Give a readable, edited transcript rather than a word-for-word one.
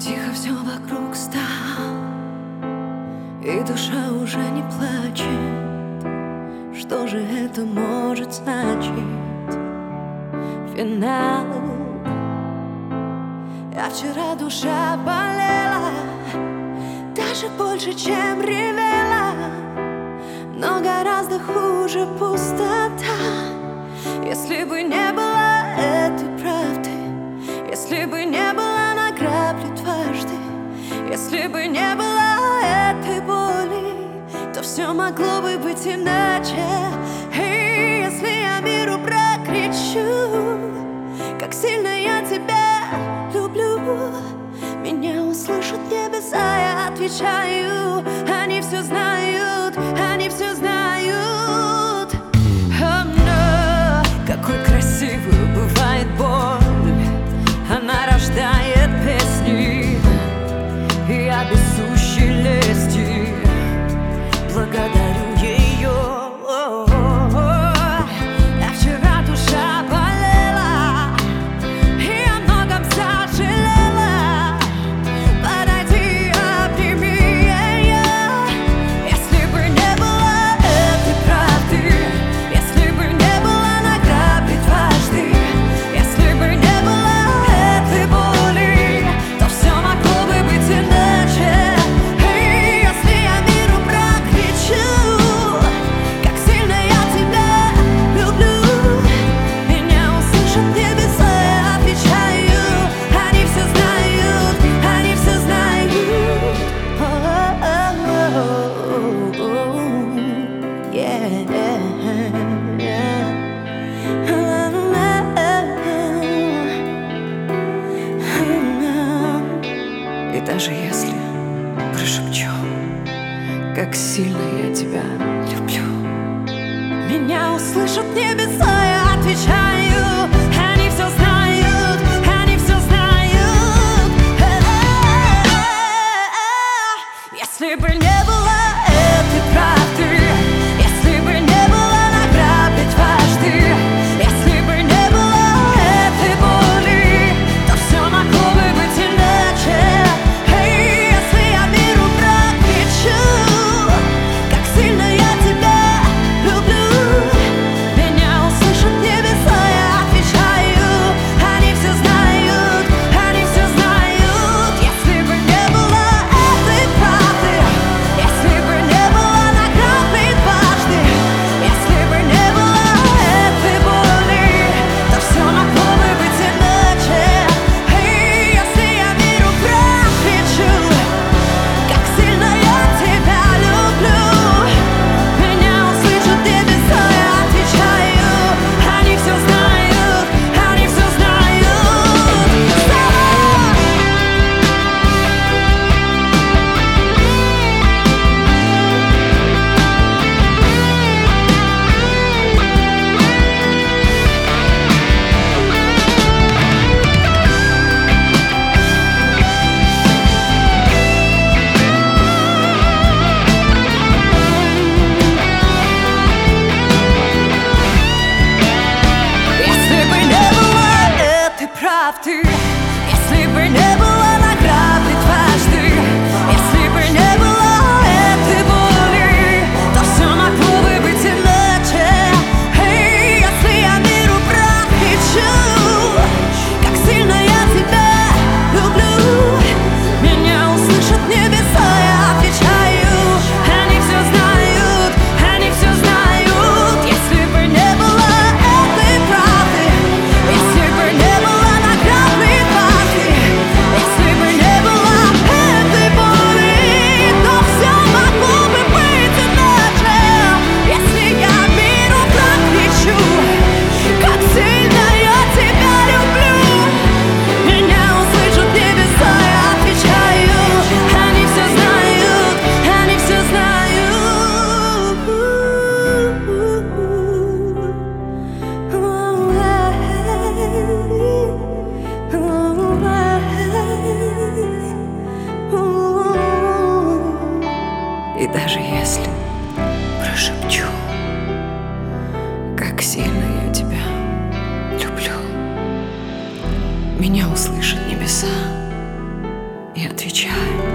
Тихо все вокруг стало, и душа уже не плачет. Что же это может значить? Финал. А вчера душа болела, даже больше, чем ревела, но гораздо хуже пустота. Если бы не было этой правды, если бы не было на грабли дважды, если бы не было этой боли, то все могло бы быть иначе. И если я миру прокричу, как сильно я тебя люблю, меня услышат небеса, я отвечаю. Они все знают, они все знают. Oh, no. Какой красивой бывает боль, она рождает песни, и я без сущей лести благодарю ее. А вчера душа болела, и о многом сожалела. Подойди, обними ее. Если бы не было этой правды, если бы не было на грабли дважды, если бы не было этой боли, то все могло бы быть иначе. И если я миру прокричу, как сильно я тебя люблю, меня услышат небеса, я отвечаю. Они все знают, они все знают. И даже если прошепчу, как сильно я тебя люблю, меня услышат небеса, я отвечаю. Они все знают, они все знают. Если бы не было этой правды, если бы не было на грабли дважды, если бы не было этой боли, то все могло бы быть иначе. И если я миру прокричу, как сильно я тебя люблю, меня услышат небеса, я отвечаю. Они все знают, они все знают. Если бы не было этой правды, если бы не было на грабли дважды, если бы не было этой боли, то все могло бы быть иначе. И если я миру прокричу, как сильно я тебя люблю, меня услышат небеса, я отвечаю. Они все знают, они все знают. Если бы не было этой правды, если бы не было на грабли дважды, если бы не было этой боли, то все могло бы быть иначе. И если я миру прокричу, как сильно я тебя люблю, меня услышат небеса, я отвечаю. Они все знают, они все знают. Если бы не было этой правды, если бы не было на грабли дважды, если бы не было этой боли, то все могло бы быть иначе. Если я миру прокричу, как сильно я тебя люблю, меня услышат небеса, я отвечаю. Они все знают, они все знают. И даже если прошепчу, как сильно я тебя люблю, меня услышат небеса, и отвечай.